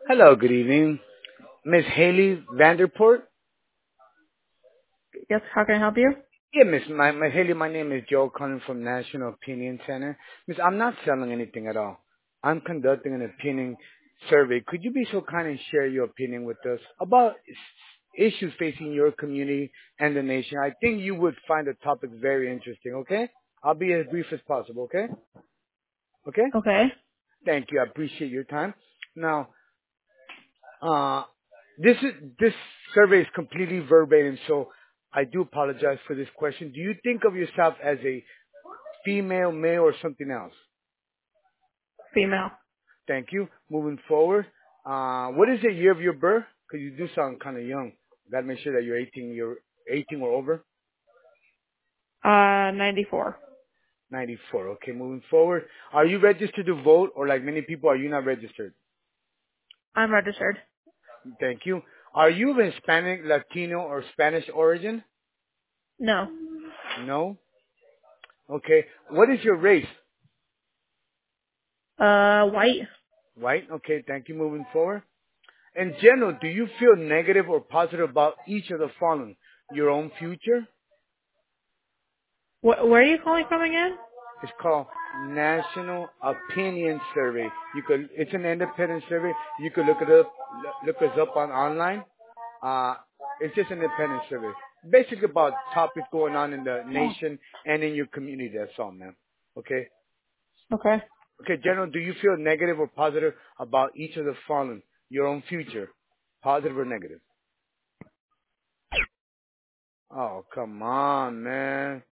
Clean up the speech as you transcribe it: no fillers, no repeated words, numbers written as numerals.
Hello, good evening. Miss Haley Vanderpoort? Yes, how can I help you? Yeah, Miss Haley, my name is Joe calling from National Opinion Center. Miss, I'm not selling anything at all. I'm conducting an opinion survey. Could you be so kind and share your opinion with us about issues facing your community and the nation? I think you would find the topic very interesting, okay? I'll be as brief as possible, okay? Okay? Okay. Thank you. I appreciate your time. Now, Uh, this survey is completely verbatim, so I do apologize for this question. Do you think of yourself as a female, male, or something else? Female. Thank you. Moving forward, what is the year of your birth? Because you do sound kind of young. Gotta make sure that you're 18. You're 18 or over. 94. 94. Okay. Moving forward, are you registered to vote, or like many people, are you not registered? I'm registered. Thank you. Are you of Hispanic, Latino, or Spanish origin? No. No. Okay. What is your race? White. White. Okay. Thank you. Moving forward. In general, do you feel negative or positive about each of the following? Your own future. Where are you calling from again? It's called National Opinion Survey. It's an independent survey. You could look us up on online. Uh, it's just an independent survey. Basically about topics going on in the nation and in your community. That's all, man. Okay. Okay. Okay, General, do you feel negative or positive about each of the following? Your own future. Positive or negative? Oh, come on, man.